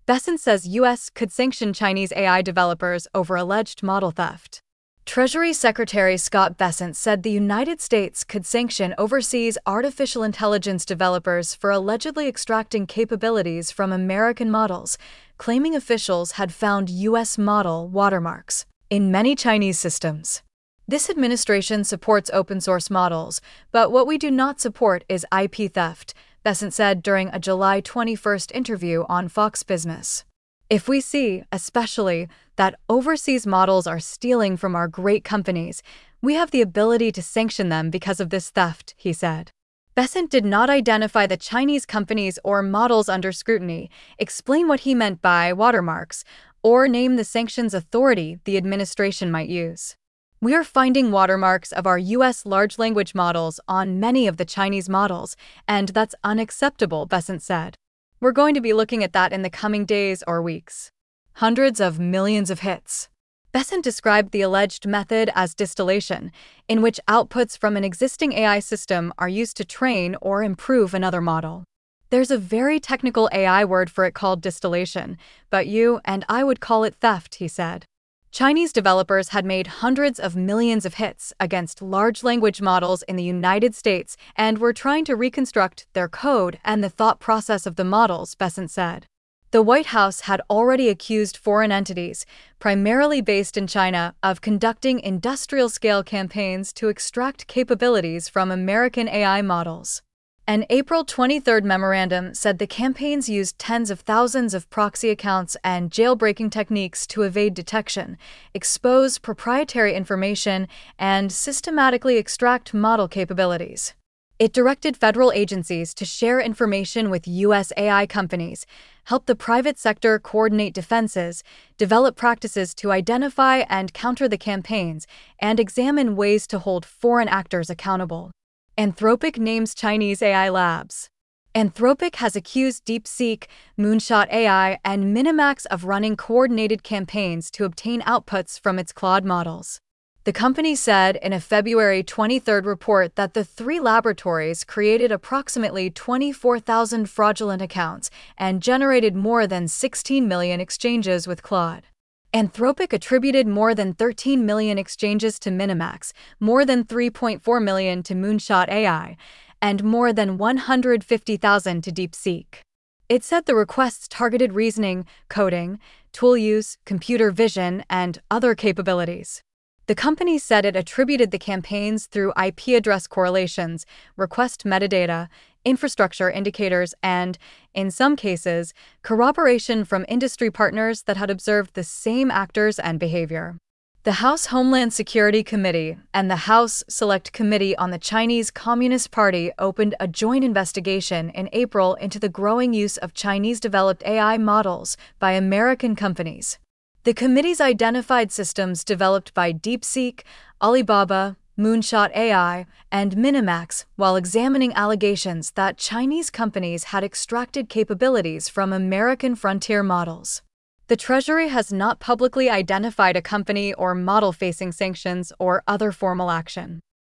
Bessent says U.S. could sanction Chinese AI developers over alleged model theft. Treasury Secretary Scott Bessent said the United States could sanction overseas artificial intelligence developers for allegedly extracting capabilities from American models, claiming officials had found U.S. model watermarks in many Chinese systems. This administration supports open-source models, but what we do not support is IP theft, Bessent said during a July 21 interview on Fox Business. If we see, especially, that overseas models are stealing from our great companies, we have the ability to sanction them because of this theft, he said. Bessent did not identify the Chinese companies or models under scrutiny, explain what he meant by watermarks, or name the sanctions authority the administration might use. We are finding watermarks of our U.S. large language models on many of the Chinese models, and that's unacceptable, Bessent said. We're going to be looking at that in the coming days or weeks. Hundreds of millions of hits. Bessent described the alleged method as distillation, in which outputs from an existing AI system are used to train or improve another model. There's a very technical AI word for it called distillation, but you and I would call it theft, he said. Chinese developers had made hundreds of millions of hits against large language models in the United States and were trying to reconstruct their code and the thought process of the models, Bessent said. The White House had already accused foreign entities, primarily based in China, of conducting industrial-scale campaigns to extract capabilities from American AI models. An April 23 memorandum said the campaigns used tens of thousands of proxy accounts and jailbreaking techniques to evade detection, expose proprietary information, and systematically extract model capabilities. It directed federal agencies to share information with U.S. AI companies, help the private sector coordinate defenses, develop practices to identify and counter the campaigns, and examine ways to hold foreign actors accountable. Anthropic names Chinese AI labs. Anthropic has accused DeepSeek, Moonshot AI, and Minimax of running coordinated campaigns to obtain outputs from its Claude models. The company said in a February 23 report that the three laboratories created approximately 24,000 fraudulent accounts and generated more than 16 million exchanges with Claude. Anthropic attributed more than 13 million exchanges to Minimax, more than 3.4 million to Moonshot AI, and more than 150,000 to DeepSeek. It said the requests targeted reasoning, coding, tool use, computer vision, and other capabilities. The company said it attributed the campaigns through IP address correlations, request metadata, infrastructure indicators, and, in some cases, corroboration from industry partners that had observed the same actors and behavior. The House Homeland Security Committee and the House Select Committee on the Chinese Communist Party opened a joint investigation in April into the growing use of Chinese-developed AI models by American companies. The committees identified systems developed by DeepSeek, Alibaba, Moonshot AI, and Minimax while examining allegations that Chinese companies had extracted capabilities from American frontier models. The Treasury has not publicly identified a company or model facing sanctions or other formal action.